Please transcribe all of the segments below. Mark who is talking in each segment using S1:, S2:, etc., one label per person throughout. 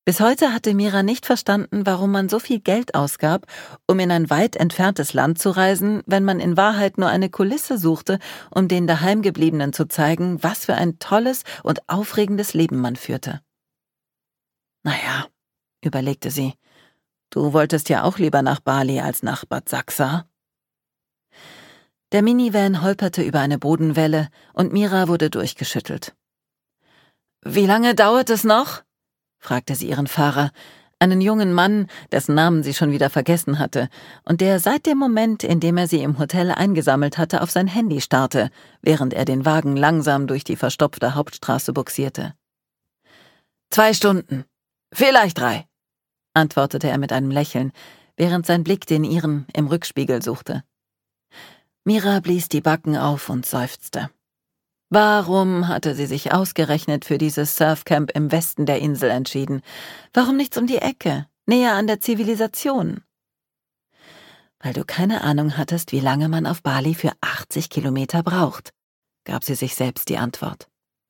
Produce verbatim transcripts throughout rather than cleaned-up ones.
S1: Bis heute hatte Mira nicht verstanden, warum man so viel Geld ausgab, um in ein weit entferntes Land zu reisen, wenn man in Wahrheit nur eine Kulisse suchte, um den Daheimgebliebenen zu zeigen, was für ein tolles und aufregendes Leben man führte. Naja, überlegte sie, du wolltest ja auch lieber nach Bali als nach Bad Sachsa. Der Minivan holperte über eine Bodenwelle und Mira wurde durchgeschüttelt. »Wie lange dauert es noch?« fragte sie ihren Fahrer, einen jungen Mann, dessen Namen sie schon wieder vergessen hatte und der seit dem Moment, in dem er sie im Hotel eingesammelt hatte, auf sein Handy starrte, während er den Wagen langsam durch die verstopfte Hauptstraße buxierte. »Zwei Stunden, vielleicht drei«, antwortete er mit einem Lächeln, während sein Blick den ihren im Rückspiegel suchte. Mira blies die Backen auf und seufzte. Warum hatte sie sich ausgerechnet für dieses Surfcamp im Westen der Insel entschieden? Warum nichts um die Ecke, näher an der Zivilisation? Weil du keine Ahnung hattest, wie lange man auf Bali für achtzig Kilometer braucht, gab sie sich selbst die Antwort.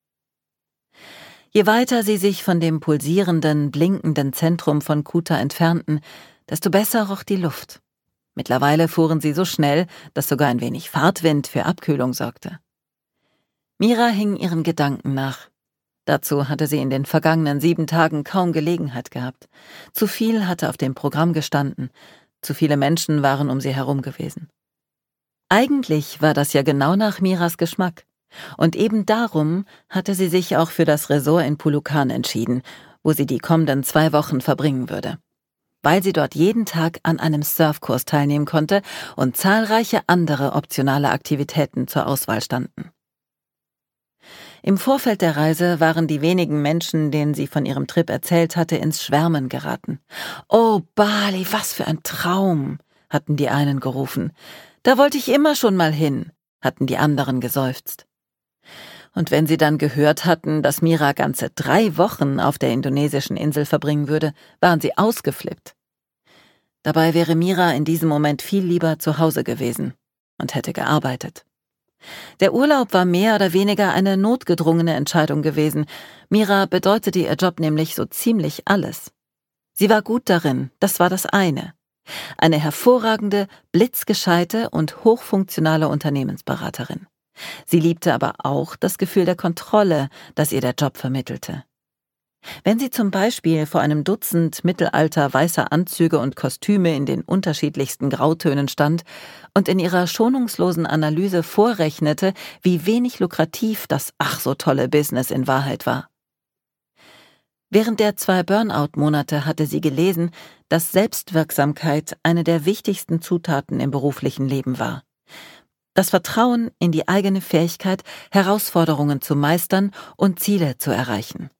S1: Je weiter sie sich von dem pulsierenden, blinkenden Zentrum von Kuta entfernten, desto besser roch die Luft. Mittlerweile fuhren sie so schnell, dass sogar ein wenig Fahrtwind für Abkühlung sorgte. Mira hing ihren Gedanken nach. Dazu hatte sie in den vergangenen sieben Tagen kaum Gelegenheit gehabt. Zu viel hatte auf dem Programm gestanden, zu viele Menschen waren um sie herum gewesen. Eigentlich war das ja genau nach Miras Geschmack. Und eben darum hatte sie sich auch für das Resort in Pulukan entschieden, wo sie die kommenden zwei Wochen verbringen würde. Weil sie dort jeden Tag an einem Surfkurs teilnehmen konnte und zahlreiche andere optionale Aktivitäten zur Auswahl standen. Im Vorfeld der Reise waren die wenigen Menschen, denen sie von ihrem Trip erzählt hatte, ins Schwärmen geraten. »Oh, Bali, was für ein Traum«, hatten die einen gerufen. »Da wollte ich immer schon mal hin«, hatten die anderen geseufzt. Und wenn sie dann gehört hatten, dass Mira ganze drei Wochen auf der indonesischen Insel verbringen würde, waren sie ausgeflippt. Dabei wäre Mira in diesem Moment viel lieber zu Hause gewesen und hätte gearbeitet. Der Urlaub war mehr oder weniger eine notgedrungene Entscheidung gewesen. Mira bedeutete ihr Job nämlich so ziemlich alles. Sie war gut darin, das war das eine. Eine hervorragende, blitzgescheite und hochfunktionale Unternehmensberaterin. Sie liebte aber auch das Gefühl der Kontrolle, das ihr der Job vermittelte. Wenn sie zum Beispiel vor einem Dutzend mittelalter weißer Anzüge und Kostüme in den unterschiedlichsten Grautönen stand und in ihrer schonungslosen Analyse vorrechnete, wie wenig lukrativ das ach so tolle Business in Wahrheit war. Während der zwei Burnout-Monate hatte sie gelesen, dass Selbstwirksamkeit eine der wichtigsten Zutaten im beruflichen Leben war. Das Vertrauen in die eigene Fähigkeit, Herausforderungen zu meistern und Ziele zu erreichen.